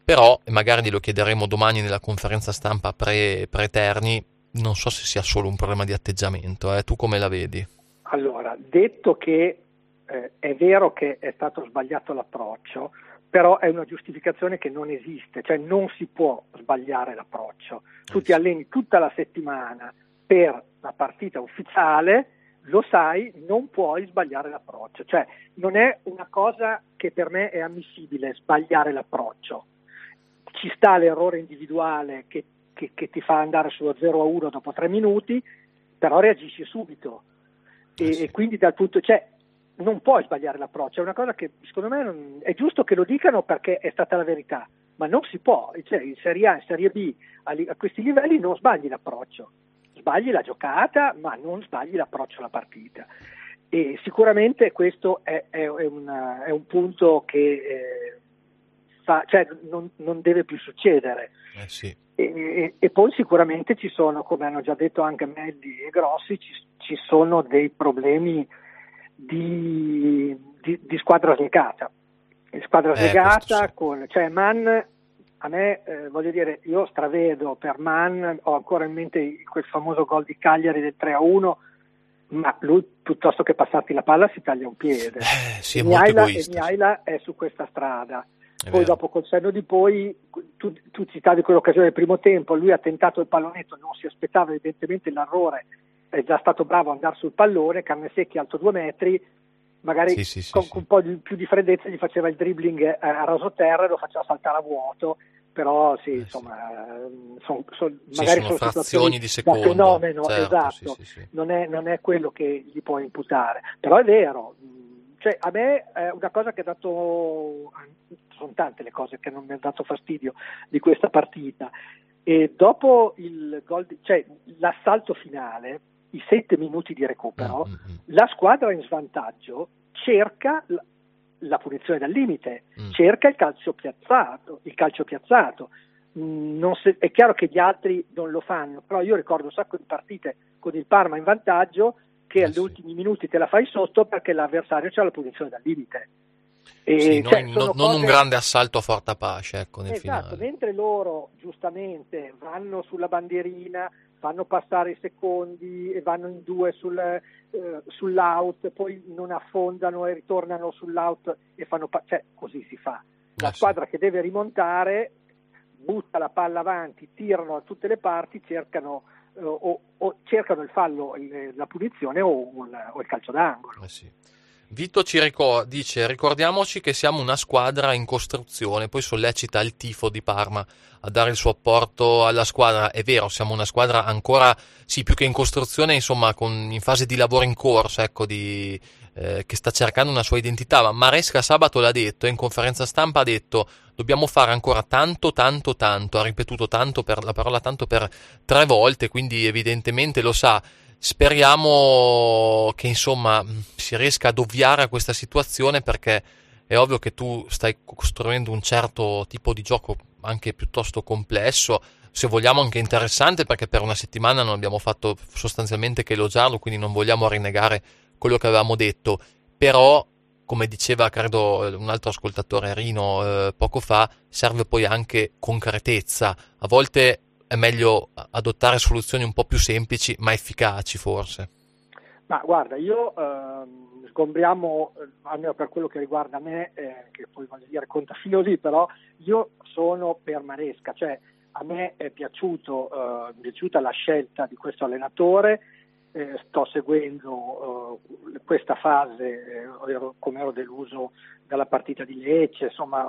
però, e magari glielo chiederemo domani nella conferenza stampa pre-Terni, non so se sia solo un problema di atteggiamento, tu come la vedi? Allora, detto che è vero che è stato sbagliato l'approccio, però è una giustificazione che non esiste, cioè non si può sbagliare l'approccio. Tu ti alleni tutta la settimana per la partita ufficiale, lo sai, non puoi sbagliare l'approccio, cioè non è una cosa che per me è ammissibile sbagliare l'approccio. Ci sta l'errore individuale che ti fa andare sullo 0-1 dopo 3 minuti, però reagisci subito e quindi dal punto, cioè non puoi sbagliare l'approccio, è una cosa che secondo me è giusto che lo dicano perché è stata la verità, ma non si può, cioè in Serie A, in Serie B, a questi livelli non sbagli l'approccio, sbagli la giocata, ma non sbagli l'approccio alla partita. E sicuramente questo è un punto che cioè non deve più succedere. Sì. E poi sicuramente ci sono, come hanno già detto anche Melli e Grossi, ci sono dei problemi di squadra slegata. Squadra slegata, sì. Cioè Mann, a me voglio dire, io stravedo per Mann, ho ancora in mente quel famoso gol di Cagliari del 3-1, ma lui piuttosto che passarti la palla si taglia un piede. Sì, è molto egoista. E Mihaila è su questa strada. Poi dopo col senno di poi, tu citavi quell'occasione del primo tempo, lui ha tentato il pallonetto, non si aspettava evidentemente l'errore, è già stato bravo a andare sul pallone, Carnesecchi alto 2 metri, magari con un po' più di freddezza gli faceva il dribbling a rasoterra e lo faceva saltare a vuoto, però insomma magari sono frazioni di secondo, da fenomeno, certo, esatto, non è quello che gli puoi imputare, però è vero. Cioè, a me è una cosa che ha dato, sono tante le cose che non mi hanno dato fastidio di questa partita, e dopo il gol, cioè l'assalto finale, i 7 minuti di recupero, la squadra in svantaggio cerca la punizione dal limite, cerca il calcio piazzato. È chiaro che gli altri non lo fanno, però io ricordo un sacco di partite con il Parma in vantaggio che agli ultimi minuti te la fai sotto perché l'avversario c'ha la punizione dal limite. Non un grande assalto a forte pace, ecco, nel finale. Mentre loro giustamente vanno sulla bandierina, fanno passare i secondi e vanno in 2 sull'out, poi non affondano e ritornano sull'out e fanno cioè così si fa. La squadra che deve rimontare butta la palla avanti, tirano da tutte le parti, cercano cercano il fallo, la punizione o il calcio d'angolo. Vito ci dice: ricordiamoci che siamo una squadra in costruzione, poi sollecita il tifo di Parma a dare il suo apporto alla squadra. È vero, siamo una squadra ancora, più che in costruzione, insomma, in fase di lavoro in corso, ecco, che sta cercando una sua identità. Ma Maresca sabato l'ha detto, in conferenza stampa ha detto: dobbiamo fare ancora tanto, ha ripetuto la parola tanto per 3 volte, quindi evidentemente lo sa. Speriamo che insomma si riesca ad ovviare a questa situazione, perché è ovvio che tu stai costruendo un certo tipo di gioco anche piuttosto complesso, se vogliamo anche interessante, perché per una settimana non abbiamo fatto sostanzialmente che elogiarlo, quindi non vogliamo rinnegare quello che avevamo detto, però come diceva credo un altro ascoltatore, Rino, poco fa, serve poi anche concretezza. A volte è meglio adottare soluzioni un po' più semplici ma efficaci, forse. Ma guarda, io sgombriamo, almeno per quello che riguarda me, che poi voglio dire conta fino lì, però io sono per Maresca, cioè a me è piaciuta la scelta di questo allenatore, sto seguendo questa fase, come ero deluso dalla partita di Lecce, insomma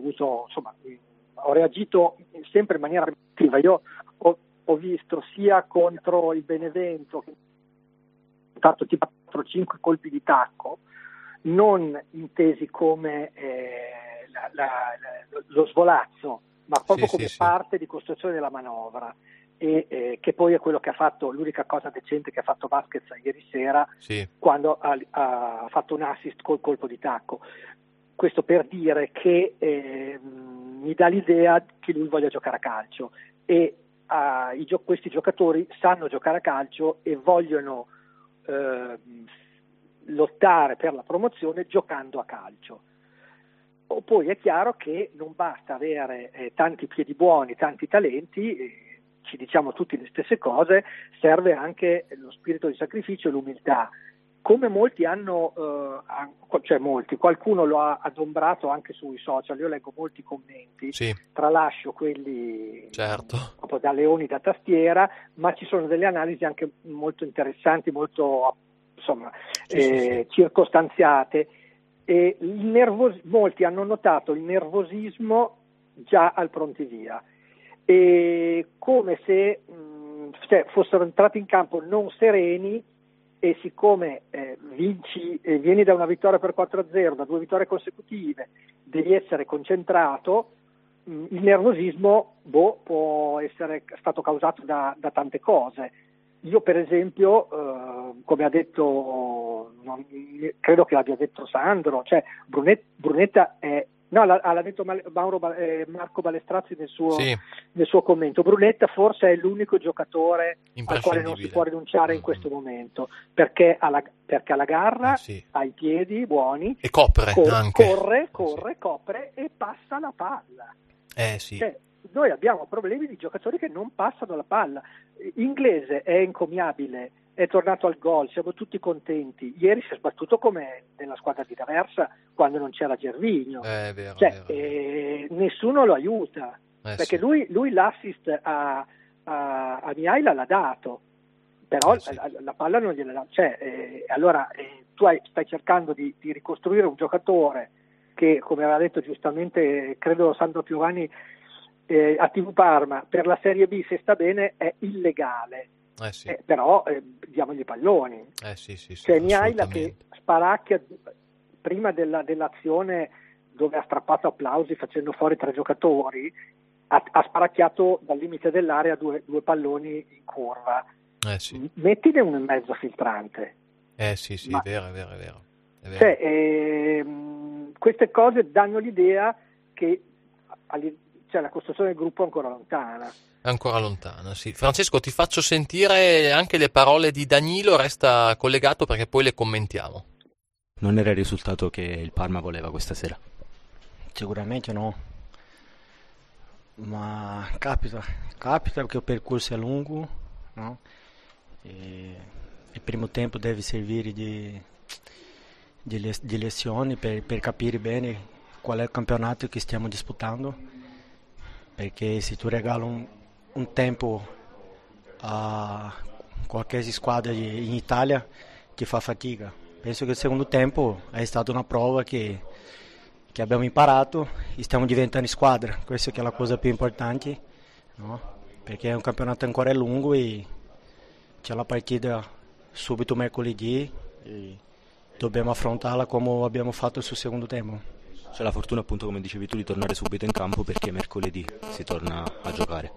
ho reagito sempre in maniera positiva. Io ho visto sia contro il Benevento che tanto tipo 4-5 colpi di tacco, non intesi come lo svolazzo, ma proprio come parte di costruzione della manovra, e che poi è quello che ha fatto, l'unica cosa decente che ha fatto Vasquez ieri sera, quando ha fatto un assist col colpo di tacco. Questo per dire che mi dà l'idea che lui voglia giocare a calcio, e questi giocatori sanno giocare a calcio e vogliono lottare per la promozione giocando a calcio. Poi è chiaro che non basta avere tanti piedi buoni, tanti talenti, ci diciamo tutti le stesse cose, serve anche lo spirito di sacrificio e l'umiltà. Come molti qualcuno lo ha adombrato anche sui social, io leggo molti commenti, sì, tralascio quelli certo, proprio da leoni da tastiera, ma ci sono delle analisi anche molto interessanti, molto circostanziate. Molti hanno notato il nervosismo già al pronti via, come se fossero entrati in campo non sereni, e siccome vieni da una vittoria per 4-0, da 2 vittorie consecutive, devi essere concentrato, il nervosismo può essere stato causato da tante cose. Io per esempio, come ha detto, credo che l'abbia detto Sandro, cioè Brunetta è... No, l'ha detto Marco Balestrazzi nel suo commento. Brunetta forse è l'unico giocatore al quale non si può rinunciare in questo momento, perché ha la garra, ha i piedi buoni e corre, copre e passa la palla. Sì. Cioè, noi abbiamo problemi di giocatori che non passano la palla. Inglese è encomiabile, è tornato al gol, siamo tutti contenti. Ieri si è sbattuto come nella squadra di D'Aversa quando non c'era Gervinho. Vero. Nessuno lo aiuta, perché lui l'assist a Mihaila l'ha dato, però la palla non gliela dà. Allora tu stai cercando di ricostruire un giocatore che, come aveva detto giustamente, credo Sandro Piovani a TV Parma, per la Serie B, se sta bene, è illegale. Però diamogli i palloni. Mihaila che sparacchia prima dell'azione dove ha strappato applausi facendo fuori 3 giocatori, ha sparacchiato dal limite dell'area 2 palloni in curva. Mettine uno in mezzo filtrante. È vero. Queste cose danno l'idea che la costruzione del gruppo è ancora lontana. È ancora lontana, sì. Francesco, ti faccio sentire anche le parole di Danilo, resta collegato perché poi le commentiamo. Non era il risultato che il Parma voleva questa sera? Sicuramente no, ma capita che il percorso è lungo, no? E il primo tempo deve servire di lezioni per capire bene qual è il campionato che stiamo disputando, perché se tu regali un tempo a qualsiasi squadra in Italia che fa fatica, penso che il secondo tempo è stata una prova che abbiamo imparato e stiamo diventando squadra. Questa è la cosa più importante, no? Perché è un campionato ancora lungo e c'è la partita subito mercoledì e dobbiamo affrontarla come abbiamo fatto sul secondo tempo. C'è la fortuna, appunto, come dicevi tu, di tornare subito in campo perché mercoledì si torna a giocare.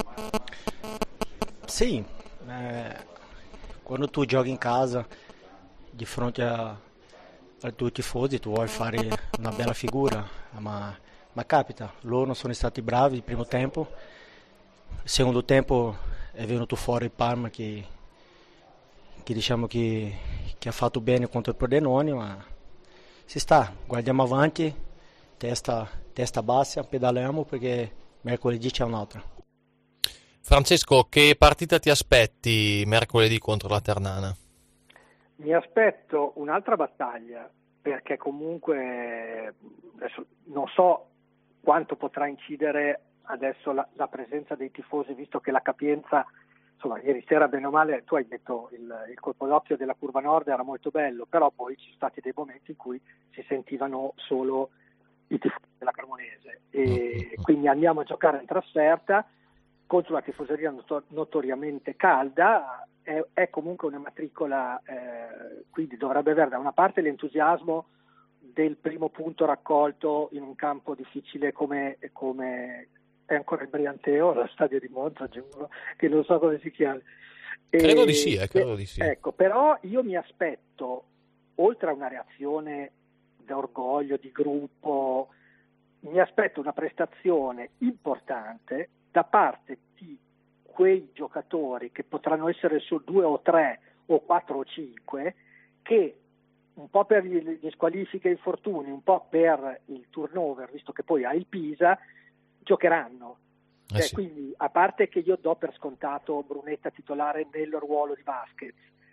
Sì, quando tu giochi in casa di fronte ai tuoi tifosi tu vuoi fare una bella figura, ma capita, loro sono stati bravi il primo tempo, il secondo tempo è venuto fuori il Parma che diciamo che ha fatto bene contro il Pordenone, ma si sta, guardiamo avanti, testa bassa, pedaliamo perché mercoledì c'è un'altra. Francesco, che partita ti aspetti mercoledì contro la Ternana? Mi aspetto un'altra battaglia, perché comunque adesso non so quanto potrà incidere adesso la presenza dei tifosi, visto che la capienza, insomma, ieri sera bene o male, tu hai detto il colpo d'occhio della curva nord era molto bello, però poi ci sono stati dei momenti in cui si sentivano solo i tifosi della Cremonese, e quindi andiamo a giocare in trasferta contro una tifoseria notoriamente calda. È comunque una matricola, quindi dovrebbe avere da una parte l'entusiasmo del primo punto raccolto in un campo difficile come è ancora il Brianteo, lo stadio di Monza, giuro, che non so come si chiama. Credo di sì. Ecco, però io mi aspetto, oltre a una reazione d'orgoglio, di gruppo, mi aspetto una prestazione importante da parte di quei giocatori che potranno essere su 2 o 3 o 4 o 5 che un po' per gli squalifiche e infortuni, un po' per il turnover, visto che poi ha il Pisa, giocheranno. Sì. Quindi, a parte che io do per scontato Brunetta titolare nel ruolo di Vasquez,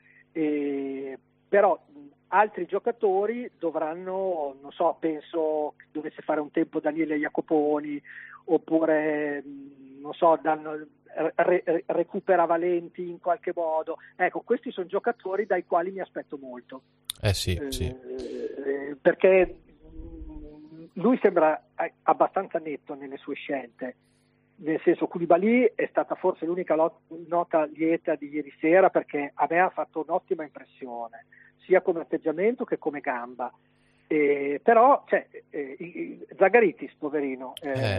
però altri giocatori dovranno, non so, penso che dovesse fare un tempo Daniele Jacoponi, oppure non so, recupera Valenti in qualche modo. Ecco, questi sono giocatori dai quali mi aspetto molto. Sì. Perché lui sembra abbastanza netto nelle sue scelte. Nel senso, Koulibaly è stata forse l'unica nota lieta di ieri sera, perché a me ha fatto un'ottima impressione, sia come atteggiamento che come gamba. Però Zagaritis, poverino,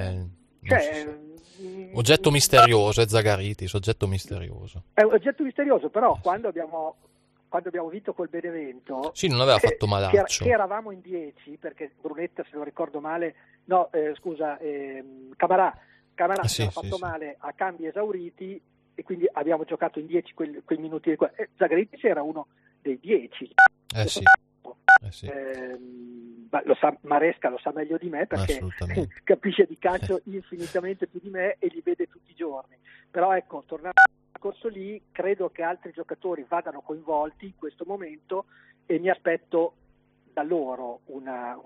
oggetto misterioso, è Zagaritis, oggetto misterioso. È un oggetto misterioso, però quando abbiamo vinto col Benevento, sì, non aveva fatto malaccio, che eravamo in 10, perché Brunetta, se non ricordo male, Camarà si era fatto male a cambi esauriti, e quindi abbiamo giocato in 10 quei minuti. Zagaritis era uno dei 10. Lo sa Maresca, lo sa meglio di me, perché capisce di calcio infinitamente più di me e li vede tutti i giorni. Però ecco, tornando al discorso lì, credo che altri giocatori vadano coinvolti in questo momento, e mi aspetto da loro una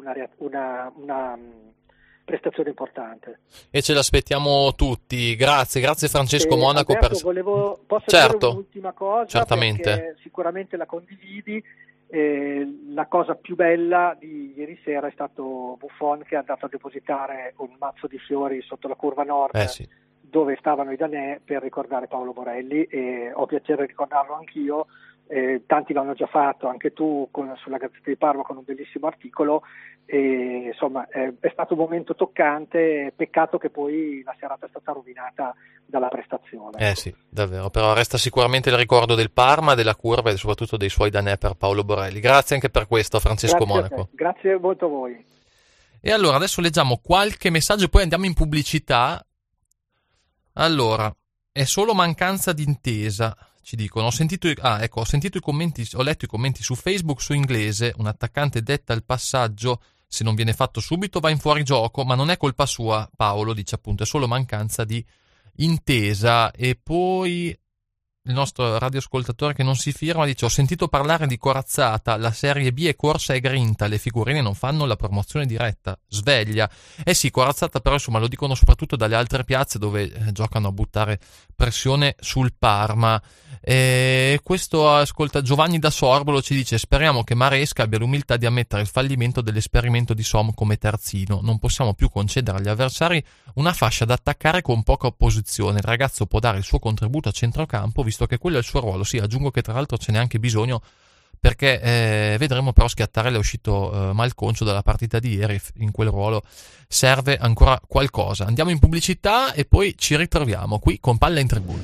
prestazione importante. E ce l'aspettiamo tutti. Grazie Francesco Monaco. Alberto, posso dire un'ultima cosa? Certamente. Perché sicuramente la condividi. La cosa più bella di ieri sera è stato Buffon, che è andato a depositare un mazzo di fiori sotto la curva nord, dove stavano i Danè, per ricordare Paolo Borelli, e ho piacere di ricordarlo anch'io. Tanti l'hanno già fatto, anche tu sulla Gazzetta di Parma con un bellissimo articolo, e insomma è stato un momento toccante. Peccato che poi la serata è stata rovinata dalla prestazione. Sì, davvero, però resta sicuramente il ricordo del Parma, della curva e soprattutto dei suoi Danè per Paolo Borelli. Grazie anche per questo, Francesco Monaco. Grazie molto a voi. E allora adesso leggiamo qualche messaggio e poi andiamo in pubblicità. Allora, è solo mancanza di intesa, ci dicono. Ho letto i commenti su Facebook su Inglese. Un attaccante detta il passaggio, se non viene fatto subito va in fuorigioco, ma non è colpa sua. Paolo dice appunto è solo mancanza di intesa. E poi il nostro radioascoltatore che non si firma dice: ho sentito parlare di corazzata, la Serie B è corsa e grinta, le figurine non fanno la promozione diretta. Sveglia. Sì, corazzata, però insomma lo dicono soprattutto dalle altre piazze dove giocano a buttare pressione sul Parma. Questo Giovanni da Sorbolo ci dice: speriamo che Maresca abbia l'umiltà di ammettere il fallimento dell'esperimento di Som come terzino. Non possiamo più concedere agli avversari una fascia da attaccare con poca opposizione. Il ragazzo può dare il suo contributo a centrocampo, visto che quello è il suo ruolo. Sì, aggiungo che tra l'altro ce n'è anche bisogno, perché vedremo però Schiattarella è uscito malconcio dalla partita di ieri. In quel ruolo serve ancora qualcosa. Andiamo in pubblicità e poi ci ritroviamo qui con Palla in Tribuna.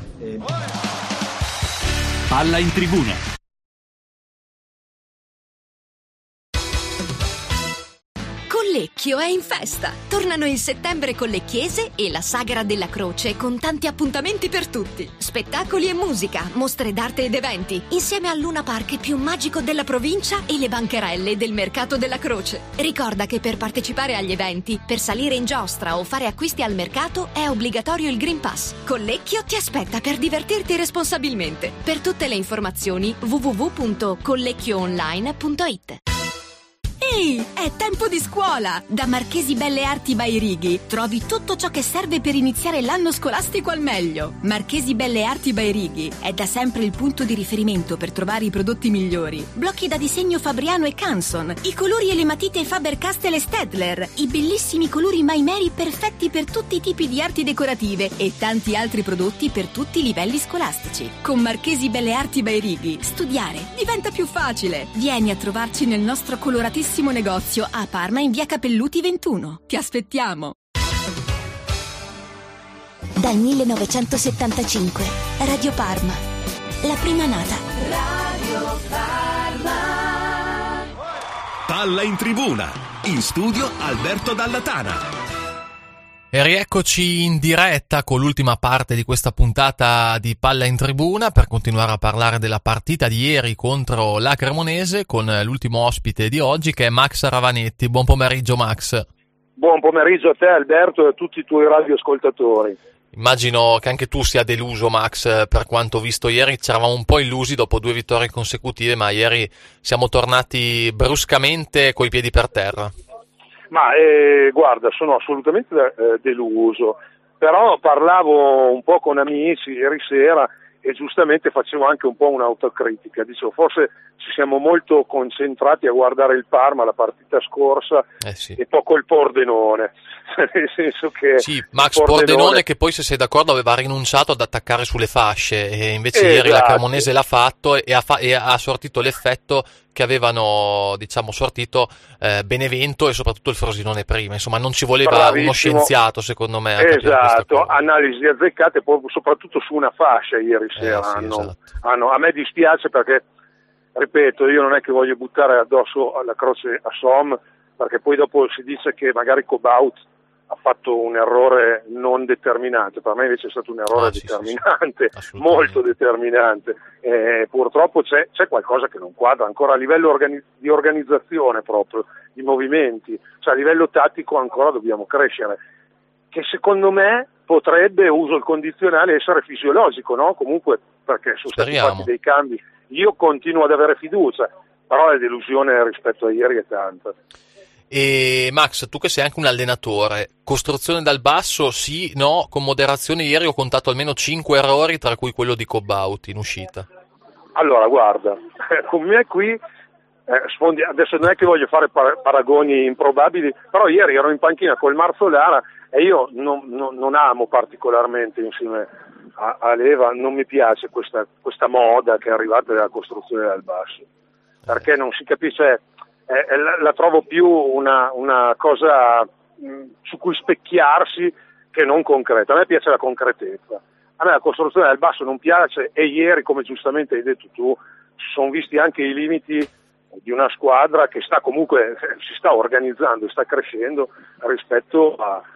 Palla in Tribuna. Collecchio è in festa. Tornano in settembre Collecchiese e la Sagra della Croce, con tanti appuntamenti per tutti. Spettacoli e musica, mostre d'arte ed eventi, insieme al Luna Park più magico della provincia e le bancarelle del Mercato della Croce. Ricorda che per partecipare agli eventi, per salire in giostra o fare acquisti al mercato è obbligatorio il Green Pass. Collecchio ti aspetta per divertirti responsabilmente. Per tutte le informazioni www.collecchioonline.it. Ehi, è tempo di scuola! Da Marchesi Belle Arti by Righi trovi tutto ciò che serve per iniziare l'anno scolastico al meglio. Marchesi Belle Arti by Righi è da sempre il punto di riferimento per trovare i prodotti migliori. Blocchi da disegno Fabriano e Canson, i colori e le matite Faber-Castell e Stedler, i bellissimi colori Maimeri perfetti per tutti i tipi di arti decorative e tanti altri prodotti per tutti i livelli scolastici. Con Marchesi Belle Arti by Righi studiare diventa più facile. Vieni a trovarci nel nostro coloratissimo negozio a Parma in via Capelluti 21. Ti aspettiamo. Dal 1975 Radio Parma, la prima nata. Radio Parma. Palla in Tribuna. In studio Alberto Dallatana. E rieccoci in diretta con l'ultima parte di questa puntata di Palla in Tribuna per continuare a parlare della partita di ieri contro la Cremonese con l'ultimo ospite di oggi che è Max Ravanetti. Buon pomeriggio Max. Buon pomeriggio a te Alberto e a tutti i tuoi radioascoltatori. Immagino che anche tu sia deluso Max per quanto visto ieri, ci eravamo un po' illusi dopo 2 vittorie consecutive ma ieri siamo tornati bruscamente coi piedi per terra. Ma guarda, sono assolutamente deluso, però parlavo un po' con amici ieri sera e giustamente facevo anche un po' un'autocritica, dicevo forse ci siamo molto concentrati a guardare il Parma la partita scorsa e poco il Pordenone, nel senso che sì, Max Pordenone che poi se sei d'accordo aveva rinunciato ad attaccare sulle fasce e invece ieri la Cremonese l'ha fatto e ha sortito l'effetto che avevano sortito Benevento e soprattutto il Frosinone prima, insomma non ci voleva uno scienziato secondo me. Esatto, analisi azzeccate soprattutto su una fascia ieri sera a me dispiace perché ripeto io non è che voglio buttare addosso la croce a Som perché poi dopo si dice che magari Kobaut ha fatto un errore non determinante, per me invece è stato un errore determinante, molto determinante, purtroppo c'è qualcosa che non quadra ancora a livello di organizzazione proprio, di movimenti, cioè a livello tattico ancora dobbiamo crescere, che secondo me potrebbe, uso il condizionale, essere fisiologico, no? Comunque perché sono stati fatti dei cambi, io continuo ad avere fiducia, però la delusione rispetto a ieri è tanta. E Max, tu che sei anche un allenatore, costruzione dal basso, sì, no, con moderazione ieri ho contato almeno 5 errori, tra cui quello di Kobaut in uscita. Allora, guarda, con me qui, adesso non è che voglio fare paragoni improbabili, però ieri ero in panchina col Marzolara e io non amo particolarmente insieme a Leva, non mi piace questa moda che è arrivata dalla costruzione dal basso, perché non si capisce... la trovo più una cosa su cui specchiarsi che non concreta. A me piace la concretezza, a me la costruzione dal basso non piace e ieri, come giustamente hai detto tu, si sono visti anche i limiti di una squadra che sta comunque si sta organizzando e sta crescendo rispetto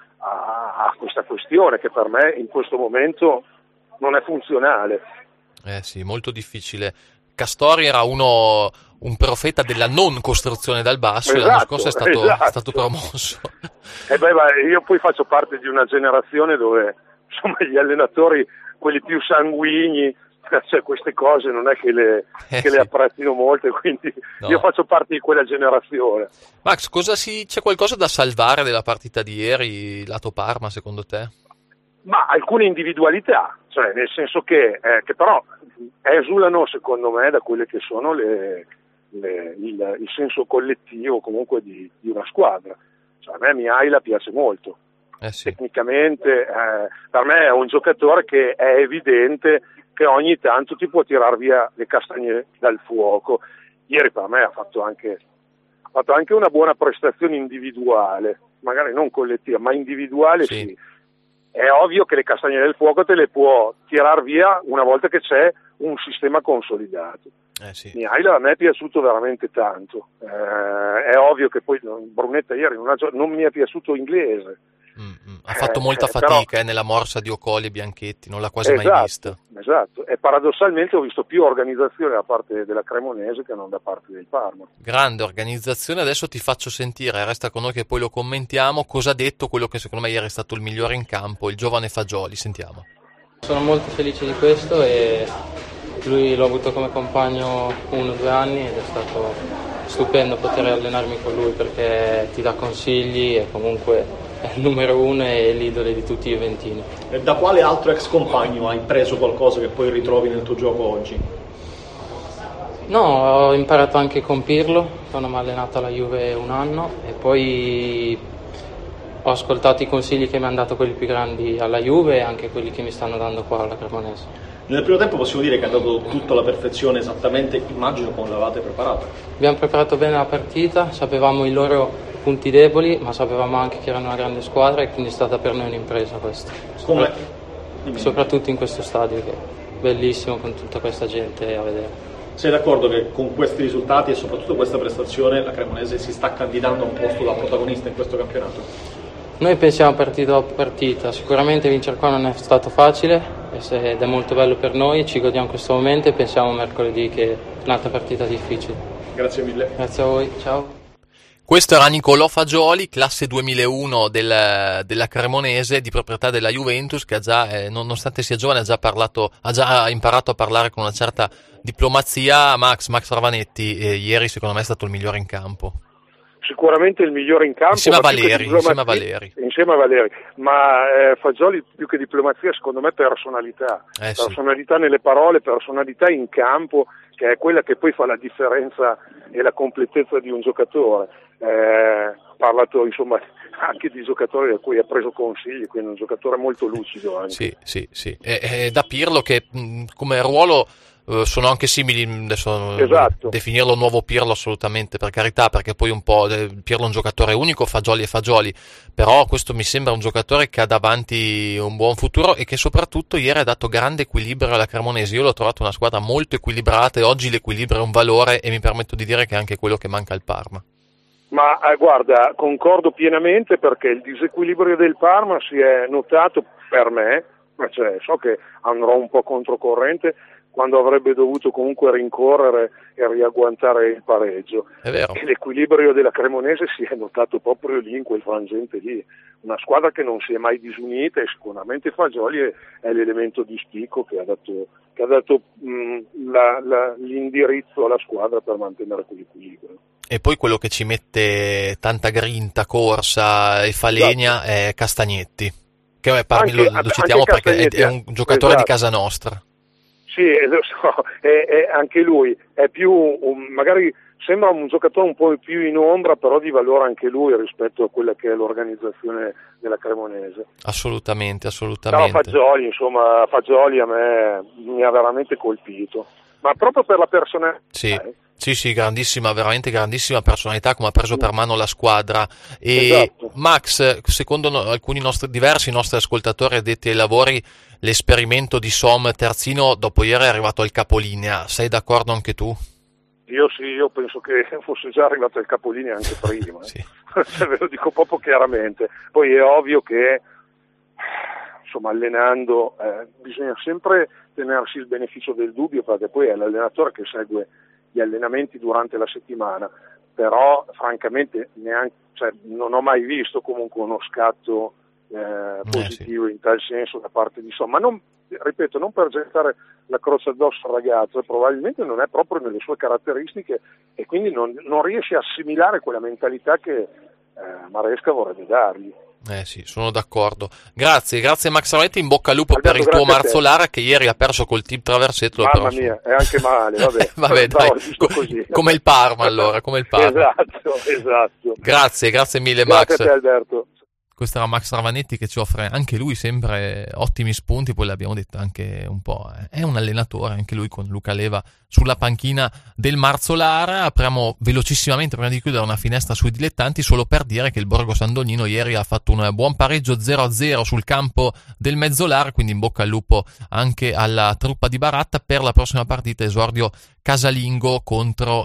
a questa questione che per me in questo momento non è funzionale. Sì, molto difficile. Castori era un profeta della non costruzione dal basso, e l'anno scorso è stato promosso. Io poi faccio parte di una generazione dove insomma gli allenatori, quelli più sanguigni, cioè queste cose non è che le apprezzino molto, quindi io faccio parte di quella generazione. Max, c'è qualcosa da salvare della partita di ieri, lato Parma, secondo te? Ma alcune individualità, cioè nel senso che però esulano secondo me da quelle che sono il senso collettivo comunque di una squadra. Cioè, a me Mihaila piace molto, tecnicamente per me è un giocatore che è evidente che ogni tanto ti può tirar via le castagne dal fuoco. Ieri per me ha fatto anche una buona prestazione individuale, magari non collettiva ma individuale sì. È ovvio che le castagne del fuoco te le può tirar via una volta che c'è un sistema consolidato. Mihaila a me è piaciuto veramente tanto, è ovvio che poi Brunetta ieri non mi è piaciuto inglese. Ha fatto molta fatica nella morsa di Ocoli e Bianchetti, non l'ha quasi mai vista. Esatto, e paradossalmente ho visto più organizzazione da parte della Cremonese che non da parte del Parma. Grande organizzazione, adesso ti faccio sentire, resta con noi che poi lo commentiamo, cosa ha detto quello che secondo me ieri è stato il migliore in campo, il giovane Fagioli, sentiamo. Sono molto felice di questo e lui l'ho avuto come compagno 1 o 2 anni ed è stato stupendo poter allenarmi con lui perché ti dà consigli e comunque è il numero 1 e l'idolo di tutti i juventini. E da quale altro ex compagno hai preso qualcosa che poi ritrovi nel tuo gioco oggi? No, ho imparato anche con Pirlo, quando mi ha allenato alla Juve 1 anno e poi ho ascoltato i consigli che mi hanno dato quelli più grandi alla Juve e anche quelli che mi stanno dando qua alla Cremonese. Nel primo tempo possiamo dire che è andato tutto alla perfezione, esattamente immagino come l'avete preparato. Abbiamo preparato bene la partita, sapevamo i loro punti deboli, ma sapevamo anche che erano una grande squadra e quindi è stata per noi un'impresa questa. Soprattutto in questo stadio che è bellissimo con tutta questa gente a vedere. Sei d'accordo che con questi risultati e soprattutto questa prestazione la Cremonese si sta candidando a un posto da protagonista in questo campionato? Noi pensiamo partita dopo partita, sicuramente vincere qua non è stato facile ed è molto bello per noi, ci godiamo questo momento e pensiamo mercoledì che è un'altra partita difficile. Grazie mille. Grazie a voi, ciao. Questo era Nicolò Fagioli, classe 2001 della Cremonese, di proprietà della Juventus, che ha già, nonostante sia giovane, ha già imparato a parlare con una certa diplomazia. Max Ravanetti, ieri secondo me è stato il migliore in campo. Sicuramente il migliore in campo. Insieme a Valeri. Ma Fagioli più che diplomazia, secondo me personalità. Personalità nelle parole, personalità in campo, che è quella che poi fa la differenza e la completezza di un giocatore. Ha parlato insomma anche di giocatori da cui ha preso consigli, quindi un giocatore molto lucido anche. Sì. Da Pirlo, che come ruolo sono anche simili, adesso esatto. Definirlo nuovo Pirlo assolutamente, per carità, perché poi un po' Pirlo è un giocatore unico, Fagioli, però questo mi sembra un giocatore che ha davanti un buon futuro e che soprattutto ieri ha dato grande equilibrio alla Cremonese. Io l'ho trovato una squadra molto equilibrata e oggi l'equilibrio è un valore, e mi permetto di dire che è anche quello che manca al Parma. Ma guarda, concordo pienamente, perché il disequilibrio del Parma si è notato per me, cioè, so che andrò un po' controcorrente, quando avrebbe dovuto comunque rincorrere e riagguantare il pareggio. È vero. E l'equilibrio della Cremonese si è notato proprio lì, in quel frangente lì. Una squadra che non si è mai disunita, e sicuramente Fagioli è l'elemento di spicco che ha dato l'indirizzo alla squadra per mantenere quell'equilibrio. E poi quello che ci mette tanta grinta, corsa e falegna è Castagnetti, che lo citiamo perché è un giocatore di casa nostra. Sì, lo so, anche lui è più magari sembra un giocatore un po' più in ombra, però di valore anche lui rispetto a quella che è l'organizzazione della Cremonese. Assolutamente. No, Fagioli a me mi ha veramente colpito, ma proprio per la personalità. Sì, veramente grandissima personalità, come ha preso per mano la squadra. E esatto. Max, secondo diversi nostri ascoltatori addetti ai lavori, l'esperimento di Som terzino dopo ieri è arrivato al capolinea. Sei d'accordo anche tu? Io penso che fosse già arrivato al capolinea anche prima. Sì. Ve lo dico proprio chiaramente. Poi è ovvio che insomma allenando bisogna sempre tenersi il beneficio del dubbio, perché poi è l'allenatore che segue gli allenamenti durante la settimana, però francamente non ho mai visto comunque uno scatto positivo in tal senso da parte di Som, ma non per gettare la croce addosso al ragazzo, probabilmente non è proprio nelle sue caratteristiche e quindi non riesce a assimilare quella mentalità che Maresca vorrebbe dargli. Sì, sono d'accordo. Grazie Max Ravanetti, in bocca al lupo per il tuo Marzolara, che ieri ha perso col team Traversetto. Mamma mia, è anche male, vabbè dai, come il Parma allora, come il Parma. Esatto. Grazie mille Grazie Max. a te, Alberto. Questo era Max Ravanetti, che ci offre anche lui sempre ottimi spunti, poi l'abbiamo detto anche un po', è un allenatore anche lui, con Luca Leva sulla panchina del Marzolara. Apriamo velocissimamente, prima di chiudere, una finestra sui dilettanti, solo per dire che il Borgo Sandonino ieri ha fatto un buon pareggio 0-0 sul campo del Mezzolar, quindi in bocca al lupo anche alla truppa di Baratta. Per la prossima partita esordio casalingo contro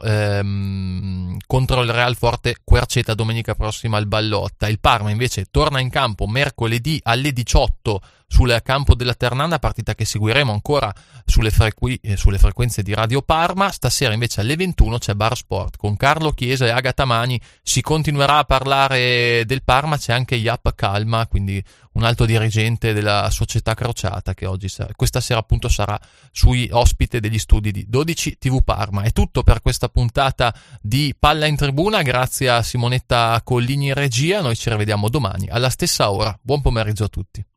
il Real Forte Querceta domenica prossima al Ballotta. Il Parma invece torna in campo mercoledì alle 18 sul campo della Ternana, partita che seguiremo ancora sulle frequenze di Radio Parma. Stasera invece alle 21 c'è Bar Sport con Carlo Chiesa e Agata Mani, si continuerà a parlare del Parma, c'è anche Jaap Calma, quindi un alto dirigente della società crociata, che questa sera appunto sarà sui ospite degli studi di 12 TV Parma. È tutto per questa puntata di Palla in Tribuna, grazie a Simonetta Collini in regia, noi ci rivediamo domani alla stessa ora. Buon pomeriggio a tutti.